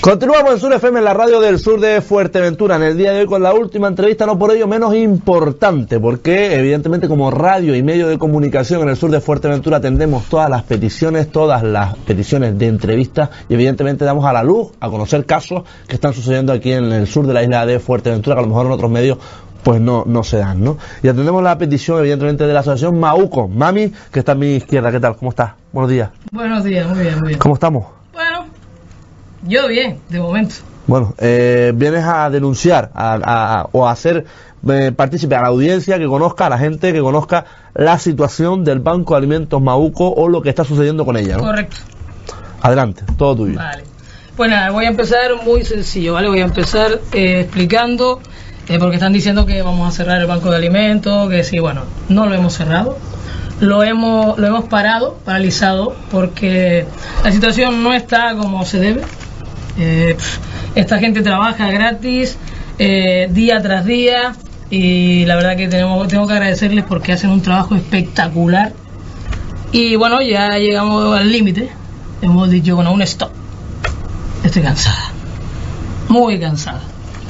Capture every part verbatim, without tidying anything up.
Continuamos en Sur F M, en la radio del sur de Fuerteventura, en el día de hoy con la última entrevista, no por ello menos importante, porque evidentemente como radio y medio de comunicación en el sur de Fuerteventura atendemos todas las peticiones, todas las peticiones de entrevistas y evidentemente damos a la luz a conocer casos que están sucediendo aquí en el sur de la isla de Fuerteventura, que a lo mejor en otros medios pues no, no se dan, ¿no? Y atendemos la petición evidentemente de la asociación Mauco. Mami, que está a mi izquierda, ¿qué tal? ¿Cómo estás? Buenos días. Buenos días, muy bien, muy bien. ¿Cómo estamos? Bueno, yo bien, de momento. Bueno, eh, vienes a denunciar a, a, a, o a hacer eh, partícipe a la audiencia que conozca, a la gente que conozca la situación del Banco de Alimentos Mauco o lo que está sucediendo con ella, ¿no? Correcto. Adelante, todo tuyo. Vale. Pues nada, voy a empezar muy sencillo, ¿vale? Voy a empezar eh, explicando, eh, porque están diciendo que vamos a cerrar el Banco de Alimentos, que sí, bueno, no lo hemos cerrado. Lo hemos, lo hemos parado, paralizado, porque la situación no está como se debe. Eh, esta gente trabaja gratis, eh, día tras día, y la verdad que tenemos, tengo que agradecerles porque hacen un trabajo espectacular. Y bueno, ya llegamos al límite. Hemos dicho, bueno, un stop. Estoy cansada, muy cansada.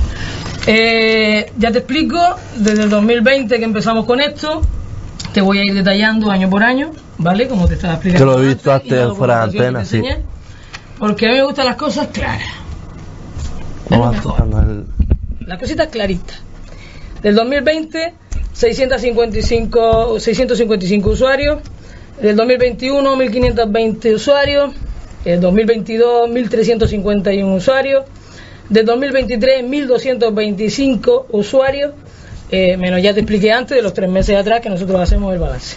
Eh, ya te explico, desde el dos mil veinte que empezamos con esto. Te voy a ir detallando año por año, ¿vale? Como te estaba explicando. Te lo he visto antes fuera de antena, sí. Porque a mí me gustan las cosas claras. Vamos a tocarnos el... Las cositas claritas. Del dos mil veinte, seiscientos cincuenta y cinco usuarios. Del dos mil veintiuno, mil quinientos veinte usuarios. Del dos mil veintidós, mil trescientos cincuenta y uno usuarios. Del dos mil veintitrés, mil doscientos veinticinco usuarios. Eh, menos ya te expliqué antes de los tres meses atrás que nosotros hacemos el balance.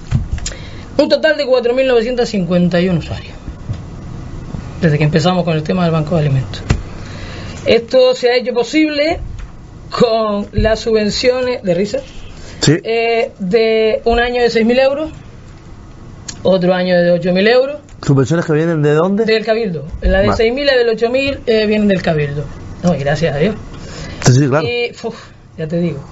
Un total de cuatro mil novecientos cincuenta y uno usuarios desde que empezamos con el tema del Banco de Alimentos. Esto se ha hecho posible con las subvenciones de risa, sí. eh, de un año de seis mil euros, otro año de ocho mil euros. ¿Subvenciones que vienen de dónde? Del Cabildo. La de seis mil y la del ocho mil eh, vienen del Cabildo. No, y gracias a Dios. Sí, sí, claro. Y, uf, ya te digo.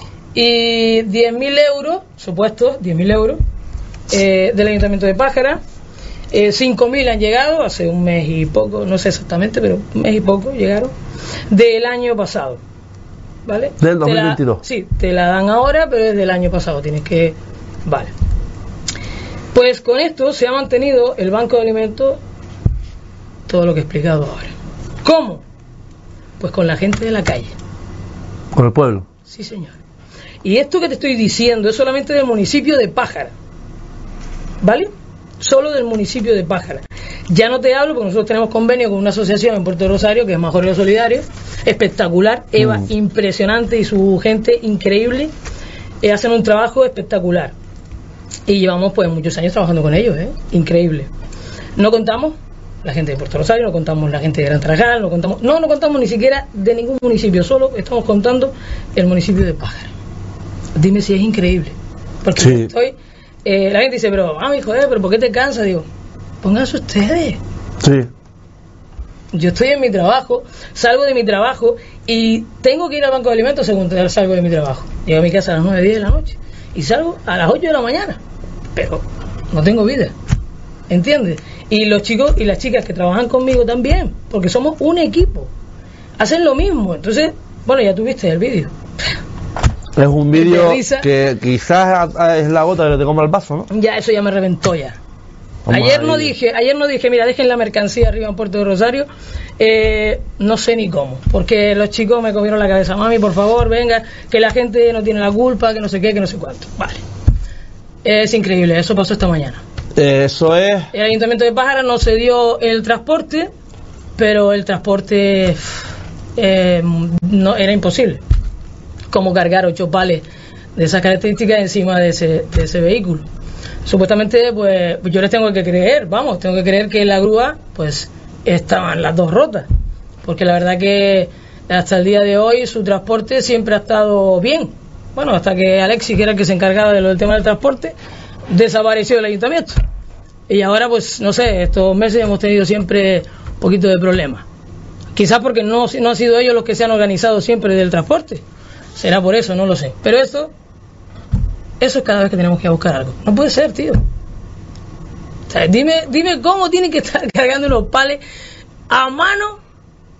Y diez mil euros, supuestos, diez mil euros, eh, del Ayuntamiento de Pájara. Eh, cinco mil han llegado hace un mes y poco, no sé exactamente, pero un mes y poco llegaron, del año pasado. ¿Vale? Del dos mil veintidós. Te la, sí, te la dan ahora, pero es del año pasado, tienes que... Vale. Pues con esto se ha mantenido el Banco de Alimentos, todo lo que he explicado ahora. ¿Cómo? Pues con la gente de la calle. ¿Con el pueblo? Sí, señor. Y esto que te estoy diciendo es solamente del municipio de Pájara, ¿vale? Solo del municipio de Pájara. Ya no te hablo porque nosotros tenemos convenio con una asociación en Puerto Rosario que es Majorero Solidario, espectacular, Eva, mm. impresionante, y su gente increíble, eh, hacen un trabajo espectacular y llevamos pues muchos años trabajando con ellos, ¿eh? Increíble. No contamos la gente de Puerto Rosario, no contamos la gente de Gran Tarajal, no contamos, no, no contamos ni siquiera de ningún municipio, solo estamos contando el municipio de Pájara. Dime si es increíble, porque sí. estoy, eh, la gente dice, pero, ah, mi joder, pero ¿por qué te cansas? Digo, pónganse ustedes. Sí. Yo estoy en mi trabajo, salgo de mi trabajo y tengo que ir al Banco de Alimentos según salgo de mi trabajo. Llego a mi casa a las nueve, diez de la noche y salgo a las ocho de la mañana, pero no tengo vida, ¿entiendes? Y los chicos y las chicas que trabajan conmigo también, porque somos un equipo, hacen lo mismo. Entonces, bueno, ya tuviste el vídeo. Es un vídeo que quizás es la gota que te compra el vaso, ¿no? Ya, eso ya me reventó ya. Vamos ayer no dije, ayer no dije, mira, dejen la mercancía arriba en Puerto de Rosario, eh, no sé ni cómo, porque los chicos me comieron la cabeza, mami, por favor, venga, que la gente no tiene la culpa, que no sé qué, que no sé cuánto. Vale. Es increíble, eso pasó esta mañana. Eso es. El Ayuntamiento de Pájara no cedió el transporte, pero el transporte eh, no era imposible. Como cargar ocho pales de esas características encima de ese, de ese vehículo. Supuestamente, pues yo les tengo que creer, vamos, tengo que creer que en la grúa, pues estaban las dos rotas, porque la verdad que hasta el día de hoy su transporte siempre ha estado bien. Bueno, hasta que Alexis, que era el que se encargaba de lo del tema del transporte, desapareció del ayuntamiento. Y ahora, pues, no sé, estos meses hemos tenido siempre un poquito de problemas. Quizás porque no, no han sido ellos los que se han organizado siempre del transporte. Será por eso, no lo sé. Pero esto, eso es cada vez que tenemos que buscar algo. No puede ser, tío. O sea, dime, dime cómo tienen que estar cargando unos pales a mano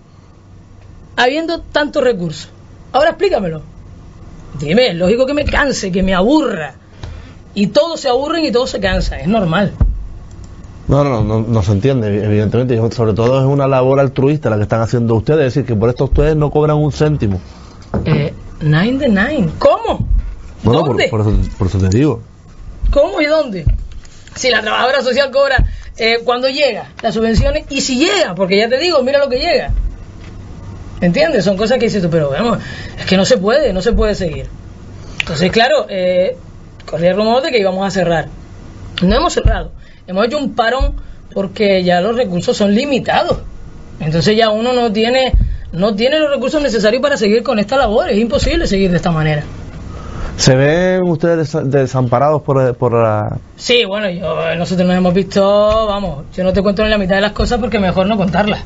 habiendo tantos recursos? Ahora explícamelo. Dime, es lógico que me canse, que me aburra. Y todos se aburren y todos se cansan, es normal. No, no, no, no se entiende, evidentemente. Sobre todo es una labor altruista la que están haciendo ustedes, es decir, que por esto ustedes no cobran un céntimo. Eh, nine de nine, ¿cómo? Bueno, ¿Dónde? Por, por, eso, por eso te digo. ¿Cómo y dónde? Si la trabajadora social cobra eh, cuando llega las subvenciones, y si llega, porque ya te digo, mira lo que llega. ¿Entiendes? Son cosas que dices tú, pero vamos, es que no se puede, no se puede seguir. Entonces, claro, eh, corría el rumor de que íbamos a cerrar. No hemos cerrado, hemos hecho un parón porque ya los recursos son limitados. Entonces ya uno no tiene, no tiene los recursos necesarios para seguir con esta labor, es imposible seguir de esta manera. ¿Se ven ustedes des- desamparados por, por la...? Sí, bueno, yo, nosotros nos hemos visto, vamos, yo no te cuento ni la mitad de las cosas porque es mejor no contarlas.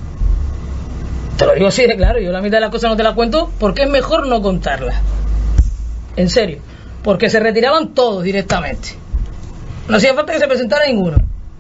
Te lo digo así de claro, yo la mitad de las cosas no te las cuento porque es mejor no contarlas. En serio, porque se retiraban todos directamente. No hacía falta que se presentara ninguno.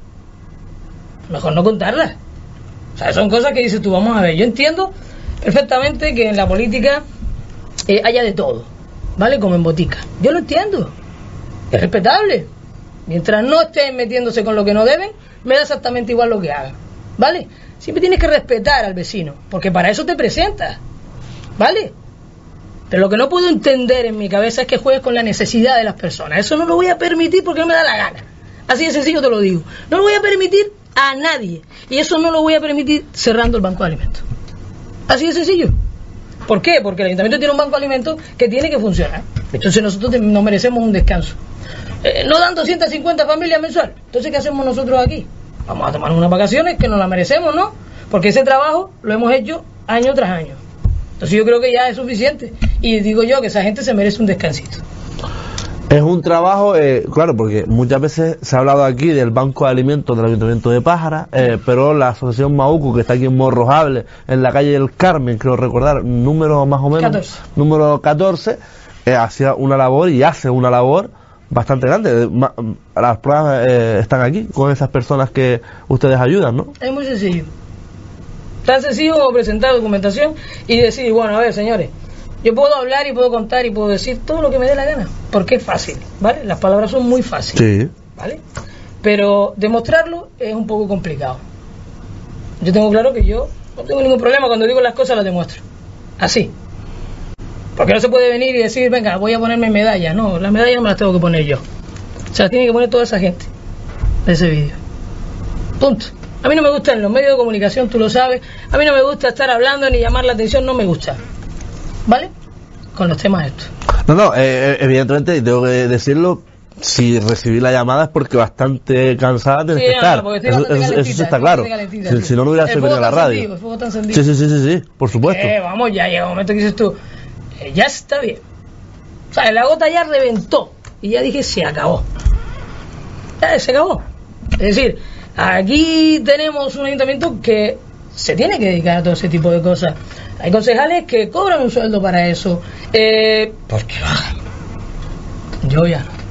Mejor no contarlas. O sea, son cosas que dices tú, vamos a ver, yo entiendo perfectamente que en la política eh, haya de todo, ¿vale? Como en botica. Yo lo entiendo. Es respetable. Mientras no estén metiéndose con lo que no deben, me da exactamente igual lo que hagan, ¿vale? Siempre tienes que respetar al vecino, porque para eso te presentas, ¿vale? Pero lo que no puedo entender en mi cabeza es que juegues con la necesidad de las personas. Eso no lo voy a permitir porque no me da la gana. Así de sencillo te lo digo. No lo voy a permitir a nadie. Y eso no lo voy a permitir cerrando el banco de alimentos. Así de sencillo. ¿Por qué? Porque el ayuntamiento tiene un banco de alimentos que tiene que funcionar. Entonces nosotros nos merecemos un descanso. Eh, no dan doscientas cincuenta familias mensual. Entonces, ¿qué hacemos nosotros aquí? Vamos a tomar unas vacaciones que nos las merecemos, ¿no? Porque ese trabajo lo hemos hecho año tras año. Entonces yo creo que ya es suficiente. Y digo yo que esa gente se merece un descansito. Es un trabajo, eh, claro, porque muchas veces se ha hablado aquí del Banco de Alimentos del Ayuntamiento de Pájara, eh, pero la Asociación Maucu, que está aquí en Morrojable, en la calle del Carmen, creo recordar, número más o menos, catorce. número catorce, eh, hacía una labor y hace una labor bastante grande. Ma- Las pruebas eh, están aquí con esas personas que ustedes ayudan, ¿no? Es muy sencillo. Tan sencillo como presentar documentación y decir, bueno, a ver, señores, yo puedo hablar y puedo contar y puedo decir todo lo que me dé la gana, porque es fácil, ¿vale? Las palabras son muy fáciles, Sí. ¿vale? Pero demostrarlo es un poco complicado. Yo tengo claro que yo no tengo ningún problema cuando digo las cosas, las demuestro. Así. Porque no se puede venir y decir, venga, voy a ponerme medallas. No, las medallas no me las tengo que poner yo. Se las tiene que poner toda esa gente de ese vídeo. Punto. A mí no me gustan los medios de comunicación, tú lo sabes. A mí no me gusta estar hablando ni llamar la atención, no me gusta. ¿Vale? Con los temas estos. No, no, eh, evidentemente, y tengo que decirlo, si recibí la llamada es porque bastante cansada tienes Sí, que no, estar. porque estoy Eso, bastante eso- eso calentita, sí está estoy claro. bastante calentita, Si, sí. si no, no hubiera El servido fuego a la está radio. encendido, el fuego está encendido. Sí, sí, sí, sí, sí, por supuesto. Eh, vamos, ya llega un momento que dices tú, eh, ya está bien. O sea, la gota ya reventó. Y ya dije, se acabó. Ya, se acabó. Es decir, aquí tenemos un ayuntamiento que se tiene que dedicar a todo ese tipo de cosas. Hay concejales que cobran un sueldo para eso. Eh, ¿Por qué lo hagan? Yo ya no.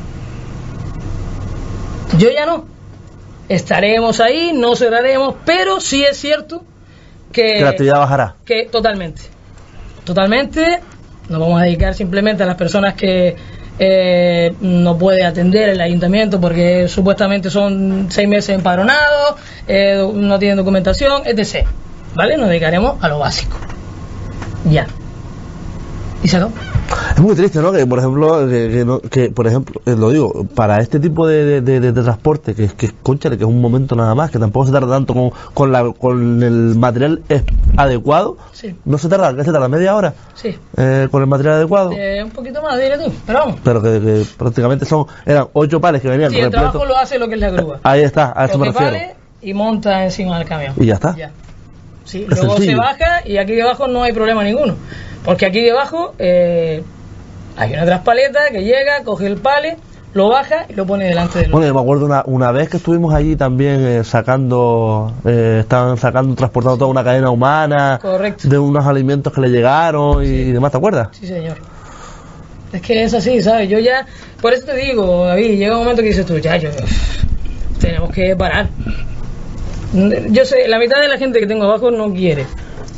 Yo ya no. Estaremos ahí, no cerraremos, pero sí es cierto que, Que la actividad bajará. que totalmente. Totalmente. Nos vamos a dedicar simplemente a las personas que eh, no puede atender el ayuntamiento porque supuestamente son seis meses empadronados, eh, no tienen documentación, etcétera. ¿Vale? Nos dedicaremos a lo básico. Ya. ¿Y se acabó? Es muy triste, ¿no? Que, por ejemplo, que, que, no- que, por ejemplo, eh, lo digo, para este tipo de, de, de, de- de transporte, que, que, cónchale, que es un momento nada más, que tampoco se tarda tanto con, con, la, con el material es- adecuado, Sí. no se tarda, ¿qué se tarda? ¿Media hora? Sí. Eh, con el material adecuado. Eh, un poquito más, diré tú. Pero vamos. Pero que, que prácticamente son, eran ocho pares que venían Sí, el repletos. trabajo lo hace lo que es la grúa. Ahí está, a eso me Coge refiero. pales y monta encima del camión. Y ya está. Ya. Sí, Es luego sencillo. se baja y aquí debajo no hay problema ninguno. Porque aquí debajo eh, hay una traspaleta que llega, coge el pale, lo baja y lo pone delante del Bueno, yo me acuerdo una, una vez que estuvimos allí también eh, sacando, eh, estaban sacando, transportando toda una cadena humana Correcto. de unos alimentos que le llegaron y, y demás, ¿te acuerdas? Sí, señor. Es que es así, ¿sabes? Yo ya, por eso te digo, David, llega un momento que dices tú, ya, yo, tenemos que parar. Yo sé, la mitad de la gente que tengo abajo no quiere.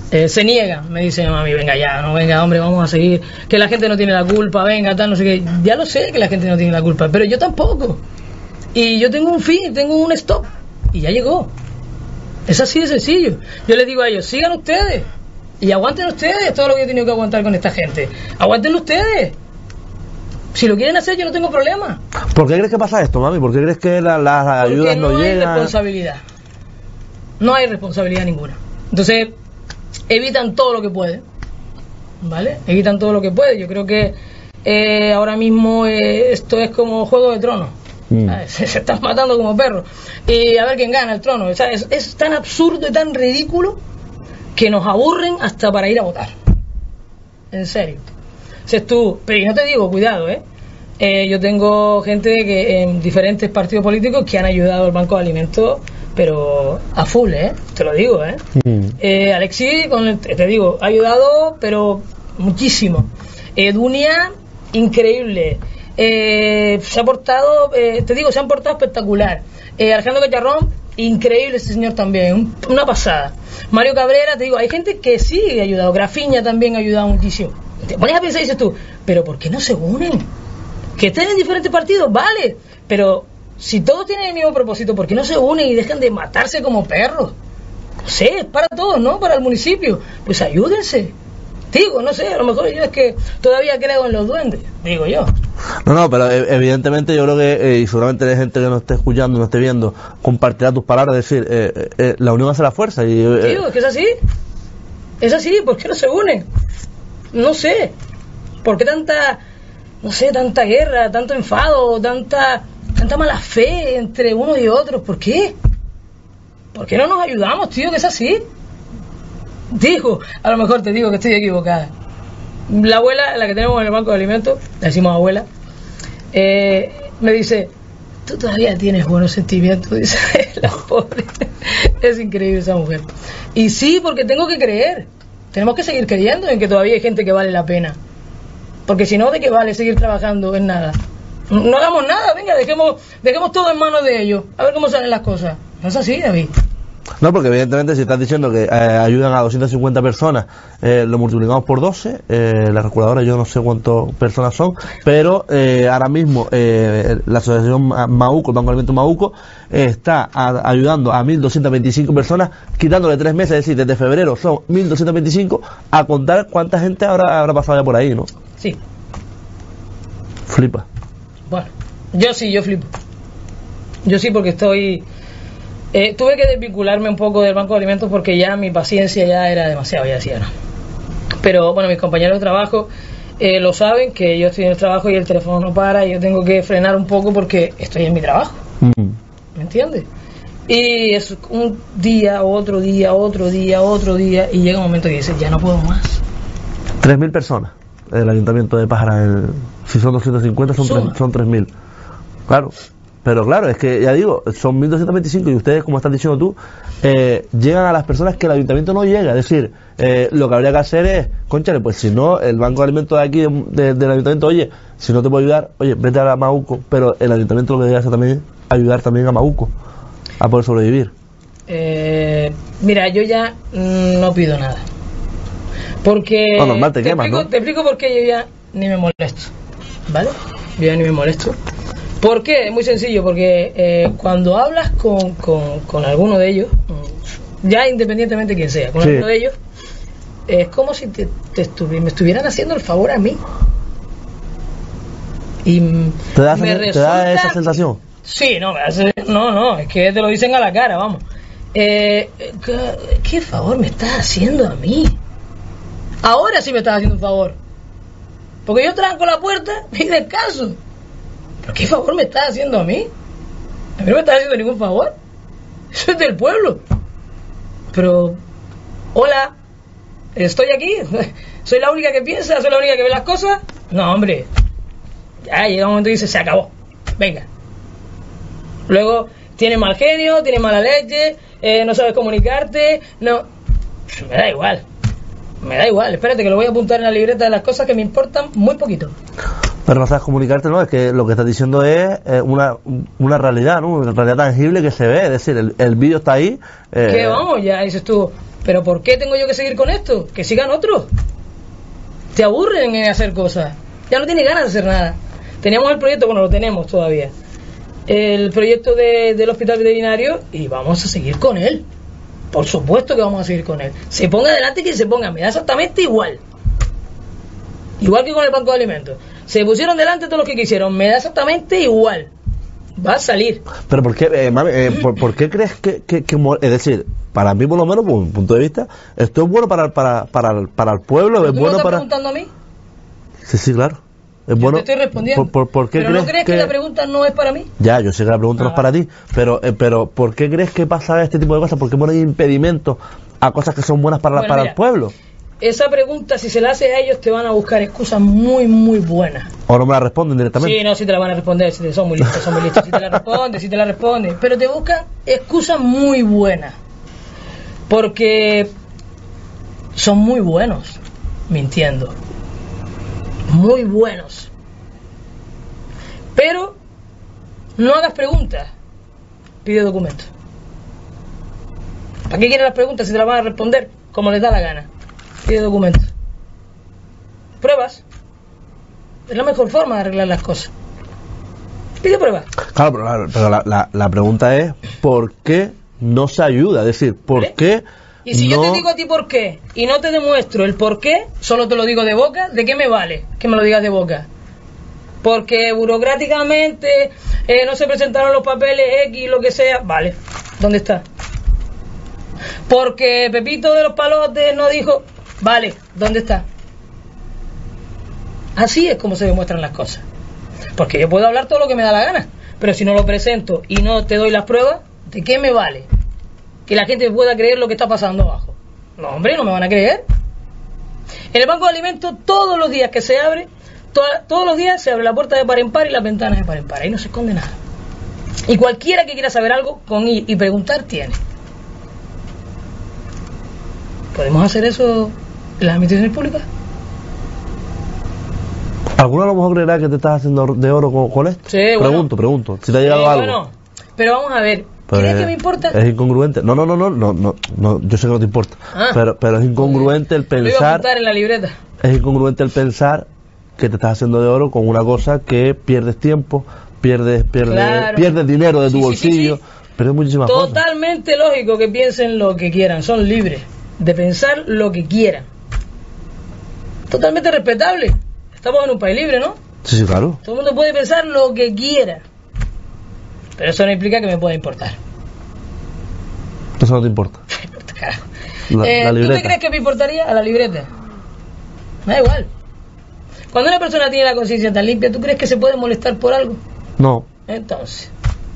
Eh, se niegan, me dicen a mí, venga ya, no venga hombre, vamos a seguir, que la gente no tiene la culpa, venga, tal, no sé qué. Ya lo sé que la gente no tiene la culpa, pero yo tampoco. Y yo tengo un fin, tengo un stop, y ya llegó. Es así de sencillo. Yo les digo a ellos, sigan ustedes, y aguanten ustedes todo lo que he tenido que aguantar con esta gente. Aguanten ustedes. Si lo quieren hacer, yo no tengo problema. ¿Por qué crees que pasa esto, mami? ¿Por qué crees que la, las ayudas no, no llegan? No hay responsabilidad. No hay responsabilidad ninguna. Entonces, evitan todo lo que pueden, ¿vale? Evitan todo lo que pueden. Yo creo que eh, ahora mismo eh, esto es como Juego de Tronos. Mm. Se, se están matando como perros. Y a ver quién gana el trono. O sea, es, es tan absurdo y tan ridículo que nos aburren hasta para ir a votar. En serio. Si tú, pero y no te digo, cuidado, ¿eh? Eh, yo tengo gente que en diferentes partidos políticos que han ayudado al Banco de Alimentos, pero a full, ¿eh? Te lo digo, ¿eh? Mm. eh Alexis, con el, te digo, ha ayudado, pero muchísimo. Eh, Dunia, increíble. Eh, se ha portado, eh, te digo, se han portado espectacular. Eh, Alejandro Cacharrón, increíble ese señor también, un, una pasada. Mario Cabrera, te digo, hay gente que sí ha ayudado. Grafiña también ha ayudado muchísimo. Te pones a pensar y dices tú, pero ¿por qué no se unen? Que estén en diferentes partidos, vale, pero si todos tienen el mismo propósito, ¿por qué no se unen y dejan de matarse como perros? No sé, es para todos, ¿no? Para el municipio. Pues ayúdense. Digo, no sé, a lo mejor yo es que todavía creo en los duendes, digo yo. No, no, pero evidentemente yo creo que, eh, y seguramente hay gente que nos esté escuchando, nos esté viendo, compartirá tus palabras, es decir, eh, eh, la unión hace la fuerza. Y, eh, Tío, es que es así. Es así, ¿por qué no se unen? No sé. ¿Por qué tanta, no sé, tanta guerra, tanto enfado, tanta, tanta mala fe entre unos y otros? ¿Por qué? ¿Por qué no nos ayudamos, tío, que es así? Digo, a lo mejor te digo que estoy equivocada. La abuela, la que tenemos en el banco de alimentos, le decimos abuela, eh, me dice, tú todavía tienes buenos sentimientos, dice la pobre. Es increíble esa mujer. Y sí, porque tengo que creer. Tenemos que seguir creyendo en que todavía hay gente que vale la pena. Porque si no, ¿de qué vale seguir trabajando en nada? No, no hagamos nada, venga, dejemos, dejemos todo en manos de ellos. A ver cómo salen las cosas. No es así, David. No, porque evidentemente si estás diciendo que eh, ayudan a doscientas cincuenta personas, eh, lo multiplicamos por doce, eh, la calculadora yo no sé cuántas personas son, pero eh, ahora mismo eh, la asociación Mauco, el Banco de Alimentos Mauco, eh, está a, ayudando a mil doscientas veinticinco personas, quitándole tres meses, es decir, desde febrero son mil doscientas veinticinco, a contar cuánta gente habrá, habrá pasado ya por ahí, ¿no? Sí. Flipa. Bueno, yo sí, yo flipo. Yo sí, porque estoy... Eh, tuve que desvincularme un poco del Banco de Alimentos porque ya mi paciencia ya era demasiado, ya decía no. Pero bueno, mis compañeros de trabajo eh, lo saben, que yo estoy en el trabajo y el teléfono no para y yo tengo que frenar un poco porque estoy en mi trabajo. Mm. ¿Me entiendes? Y es un día, otro día, otro día, otro día y llega un momento que dices, ya no puedo más. tres mil personas el ayuntamiento de Pájara, el, si son doscientos cincuenta son, tres, son tres mil. Claro. Pero claro, es que ya digo, son mil doscientos veinticinco y ustedes, como estás diciendo tú, eh, llegan a las personas que el ayuntamiento no llega. Es decir, eh, lo que habría que hacer es, cónchale, pues si no, el Banco de Alimentos de aquí, de, de, del ayuntamiento, oye, si no te puedo ayudar, oye, vete a Mauco. Pero el ayuntamiento lo que debe hacer también es ayudar también a Mauco a poder sobrevivir. Eh, mira, yo ya mm, no pido nada. Porque... No, normal, te, te quemas, explico, ¿no? Te explico por qué yo ya ni me molesto, ¿vale? Yo ya ni me molesto. ¿Por qué? Es muy sencillo, porque eh, cuando hablas con, con, con alguno de ellos, ya independientemente de quién sea, con sí. alguno de ellos, es como si te, te estuvi, me estuvieran haciendo el favor a mí. Y ¿Te da, me ¿te resulta, da esa sensación? Sí, no, me hace, no, no, es que te lo dicen a la cara, vamos. Eh, ¿qué, ¿Qué favor me estás haciendo a mí? Ahora sí me estás haciendo un favor. Porque yo tranco la puerta y descanso. ¿Pero qué favor me estás haciendo a mí? A mí no me estás haciendo ningún favor. Eso es del pueblo. Pero, hola, estoy aquí. ¿Soy la única que piensa? ¿Soy la única que ve las cosas? No, hombre. Ya llega un momento y dice, se acabó. Venga. Luego, tienes mal genio, tienes mala leche, eh, no sabes comunicarte. No, me da igual. Me da igual. Espérate que lo voy a apuntar en la libreta de las cosas que me importan muy poquito. Pero no sabes comunicarte, ¿no? Es que lo que estás diciendo es eh, una, una realidad, ¿no? Una realidad tangible que se ve. Es decir, el, el vídeo está ahí. Eh... Que vamos, ya dices tú, pero ¿por qué tengo yo que seguir con esto? Que sigan otros. Te aburren en hacer cosas, ya no tienes ganas de hacer nada. Teníamos el proyecto, bueno, lo tenemos todavía, el proyecto de, del hospital veterinario, y vamos a seguir con él. Por supuesto que vamos a seguir con él. Se ponga adelante quien se ponga, me da exactamente igual. Igual que con el banco de alimentos. Se pusieron delante todos los que quisieron, me da exactamente igual. Va a salir. Pero ¿por qué, eh, mami, eh, por, ¿por qué crees que, que, que, es decir, para mí por lo menos, por un punto de vista, esto es bueno para, para, para, para el pueblo, es ¿Tú bueno me estás para... preguntando a mí? Sí, sí, claro. Es Yo bueno. te estoy respondiendo. ¿Por, por, por qué ¿Pero crees no crees que... que la pregunta no es para mí? Ya, yo sé que la pregunta ah, no es para ti, pero, eh, pero ¿por qué crees que pasa este tipo de cosas? ¿Por qué ponen impedimentos a cosas que son buenas para, bueno, para mira, el pueblo? Esa pregunta, si se la haces a ellos, te van a buscar excusas muy, muy buenas. ¿O no me la responden directamente? Sí, no, sí te la van a responder, si te, son muy listos, son muy listos. Si te la responden, si te la responden. Pero te buscan excusas muy buenas. Porque son muy buenos mintiendo. Muy buenos. Pero no hagas preguntas, pide documentos. ¿Para qué quieres las preguntas si te las van a responder como les da la gana? Pide documentos. Pruebas. Es la mejor forma de arreglar las cosas. Pide pruebas. Claro, pero, la, pero la, la, la pregunta es ¿por qué no se ayuda? Es decir, ¿por ¿Vale? qué Y si no... yo te digo a ti por qué y no te demuestro el por qué, solo te lo digo de boca, ¿de qué me vale que me lo digas de boca? Porque burocráticamente eh, no se presentaron los papeles X, lo que sea. Vale, ¿dónde está? Porque Pepito de los Palotes no dijo. Vale, ¿dónde está? Así es como se demuestran las cosas. Porque yo puedo hablar todo lo que me da la gana, pero si no lo presento y no te doy las pruebas, ¿de qué me vale que la gente pueda creer lo que está pasando abajo? No, hombre, no me van a creer. En el banco de alimentos, todos los días que se abre, to- todos los días se abre la puerta de par en par y las ventanas de par en par. Ahí no se esconde nada. Y cualquiera que quiera saber algo, con ir y preguntar, tiene. ¿Podemos hacer eso en las administraciones públicas? ¿Alguno a lo mejor creerá que te estás haciendo de oro con, con esto? Sí, bueno. Pregunto, pregunto. Si te ha llegado Sí, algo. bueno, pero vamos a ver. Pues ¿Crees que me importa? Es incongruente. No, no, no, no, no, no, no, yo sé que no te importa. Ah. pero, pero es incongruente el Lo iba a pensar. apuntar en la libreta. Es incongruente el pensar que te estás haciendo de oro con una cosa que pierdes tiempo, pierdes, pierdes, Claro. pierdes dinero de tu Sí, sí, bolsillo, sí, sí. pierdes muchísimas cosas. Totalmente lógico que piensen lo que quieran, son libres de pensar lo que quieran. Totalmente respetable. Estamos en un país libre, ¿no? Sí, sí, claro. Todo el mundo puede pensar lo que quiera. Pero eso no implica que me pueda importar. Eso no te importa. Me importa, carajo. La, Eh, la ¿Tú libreta. te crees que me importaría? A la libreta. Me da igual. Cuando una persona tiene la conciencia tan limpia, ¿tú crees que se puede molestar por algo? No. Entonces,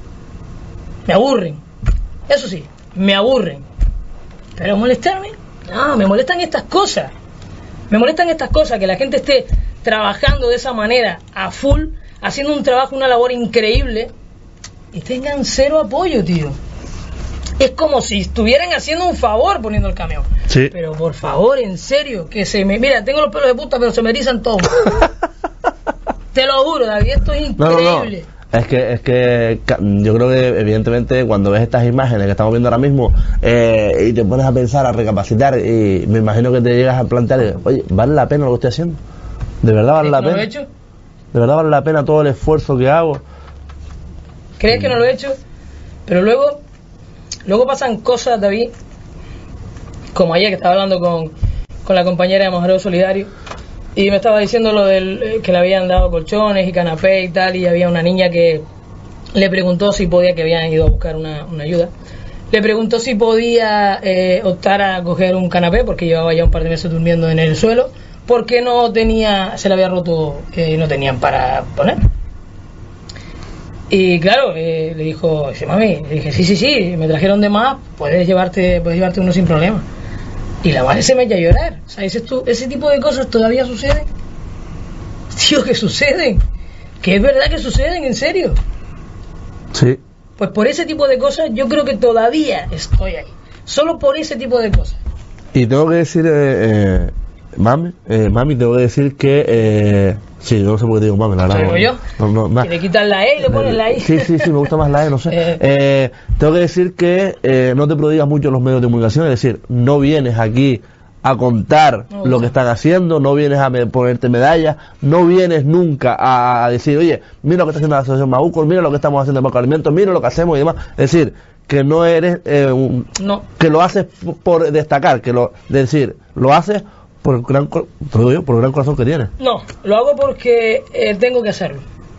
me aburren. Eso sí, me aburren. Pero molestarme, no, me molestan estas cosas. Me molestan estas cosas, que la gente esté trabajando de esa manera, a full, haciendo un trabajo, una labor increíble, y tengan cero apoyo, tío. Es como si estuvieran haciendo un favor poniendo el camión. Sí. Pero por favor, en serio, que se me... Mira, tengo los pelos de punta, pero se me erizan todos. Te lo juro, David, esto es No, no, no. increíble. Es que, es que ca- yo creo que evidentemente cuando ves estas imágenes que estamos viendo ahora mismo eh, y te pones a pensar, a recapacitar, y me imagino que te llegas a plantear, oye, ¿vale la pena lo que estoy haciendo? ¿De verdad vale la ¿No lo pena? he hecho? ¿De verdad vale la pena todo el esfuerzo que hago? ¿Crees que no lo he hecho? Pero luego, luego pasan cosas, David, como ayer que estaba hablando con, con la compañera de Mojareo Solidario, y me estaba diciendo lo del eh, que le habían dado colchones y canapé y tal, y había una niña que le preguntó si podía, que habían ido a buscar una, una ayuda, le preguntó si podía eh, optar a coger un canapé, porque llevaba ya un par de meses durmiendo en el suelo, porque no tenía, se le había roto eh, y no tenían para poner. Y claro, eh, le dijo, dice, mami, le dije, sí, sí, sí, me trajeron de más, puedes llevarte, puedes llevarte uno sin problema. Y la madre se mete a llorar. O sea, dices tú, ese tipo de cosas todavía suceden. Tío, que suceden. Que es verdad que suceden, en serio. Sí. Pues por ese tipo de cosas yo creo que todavía estoy ahí. Solo por ese tipo de cosas. Y tengo que decir, eh, eh, mami, eh, mami, tengo que decir que eh, Sí, yo no sé por qué digo mami, la verdad. ¿Soy yo? No, no, no, que le quitas la E y le pones la I. Sí, sí, sí, me gusta más la E, no sé. Eh. Eh, tengo que decir que eh, no te prodigas mucho en los medios de comunicación, es decir, no vienes aquí a contar no, lo que están haciendo, no vienes a me, ponerte medallas, no vienes nunca a, a decir, oye, mira lo que está haciendo la Asociación Maúcor, mira lo que estamos haciendo en Banco de Alimentos, mira lo que hacemos y demás. Es decir, que no eres, eh, un, no. que lo haces por destacar, que lo, es decir, lo haces por el gran, te lo digo yo, por el gran corazón que tienes. No, lo hago porque eh, tengo que hacerlo.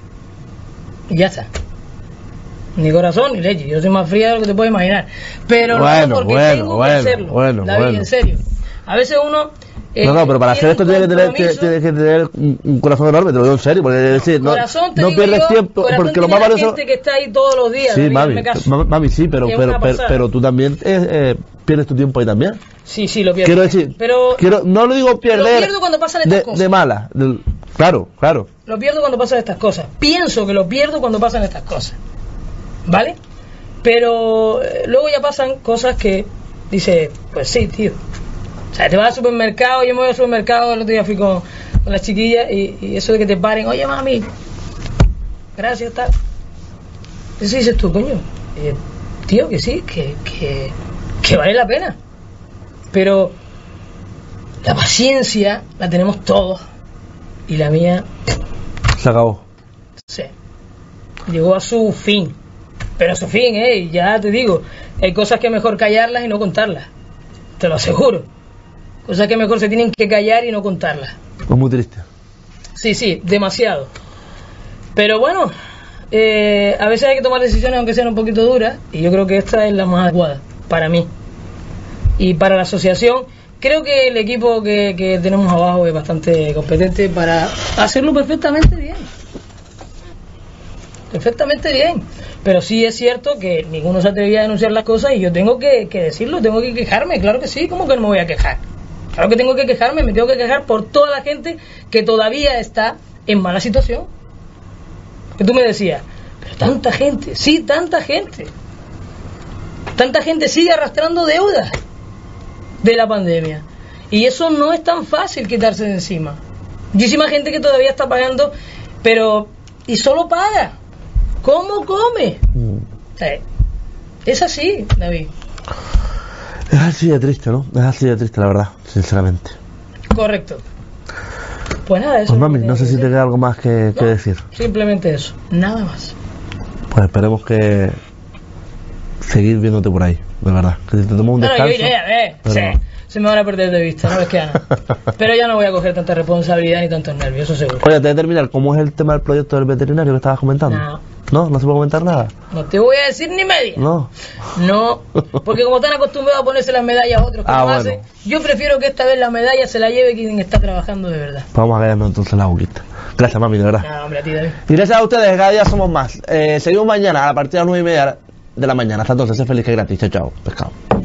Y ya está. Ni corazón ni leche, yo soy más fría de lo que te puedes imaginar. Pero bueno, lo hago porque bueno, tengo bueno, que hacerlo. Bueno, David, bueno. en serio. A veces uno... Eh, no, no, pero para hacer esto tienes que tener, compromiso. tienes que tener un, un corazón enorme, te lo digo en serio, porque es decir, no, Corazón, te no digo pierdes yo, tiempo, corazón porque lo tiene más la valioso... gente que está ahí todos los días. Sí, David, mami, hazme caso. mami, mami, sí, pero, Es pero, una pero, pasada. pero tú también eh, eh, pierdes tu tiempo ahí también. Sí, sí, lo pierdo. Quiero decir, pero quiero, no lo digo pierder lo pierdo cuando pasan estas de, cosas. de mala, de- claro, claro. Lo pierdo cuando pasan estas cosas. Pienso que lo pierdo cuando pasan estas cosas. ¿Vale? Pero eh, luego ya pasan cosas que dice, pues sí, tío. O sea, te vas al supermercado, yo me voy al supermercado, el otro día fui con, con las chiquillas y, y eso de que te paren, oye mami, gracias, tal. Eso dices tú, coño. Eh, tío, que sí, que, que, que vale la pena. Pero la paciencia la tenemos todos y la mía Se acabó. sí, llegó a su fin. Pero a su fin, eh, y ya te digo, hay cosas que mejor callarlas y no contarlas. Te lo aseguro. Cosas que mejor se tienen que callar y no contarlas. Es muy triste. Sí, sí, demasiado. Pero bueno, eh, a veces hay que tomar decisiones aunque sean un poquito duras, y yo creo que esta es la más adecuada para mí. Y para la asociación, creo que el equipo que, que tenemos abajo es bastante competente para hacerlo perfectamente bien. Perfectamente bien. Pero sí es cierto que ninguno se atrevía a denunciar las cosas y yo tengo que, que decirlo, tengo que quejarme, claro que sí, ¿cómo que no me voy a quejar? Claro que tengo que quejarme, me tengo que quejar por toda la gente que todavía está en mala situación. Que tú me decías, pero tanta gente, sí, tanta gente. Tanta gente sigue arrastrando deudas de la pandemia. Y eso no es tan fácil quitarse de encima. Muchísima gente que todavía está pagando, pero... y solo paga. ¿Cómo come? Mm. Eh, es así, David. Es así de triste, ¿no? Es así de triste, la verdad, sinceramente. Correcto. Pues nada, eso. Pues mami, es lo no que sé si te decir. queda algo más que, que No, decir. simplemente eso, nada más. Pues esperemos que seguir viéndote por ahí, de verdad. Que si te tomas un No, no, descanso. yo iré, a ver, pero- sí, se me van a perder de vista, no les queda nada. Pero ya no voy a coger tanta responsabilidad ni tantos nervios, eso seguro. Oye, antes de terminar, ¿cómo es el tema del proyecto del veterinario que estabas comentando? No. ¿No? ¿No se puede comentar nada? No te voy a decir ni media. No. No, porque como están acostumbrados a ponerse las medallas a otros que Ah, no bueno. hacen, yo prefiero que esta vez la medalla se la lleve quien está trabajando de verdad. Vamos a callarnos entonces la boquita. Gracias, mami, de verdad. Nada, hombre, a ti, David. Y gracias a ustedes, cada día somos más. Eh, seguimos mañana a partir de las nueve y media de la mañana. Hasta entonces, sé feliz que es gratis. Chao, chao. Pescado.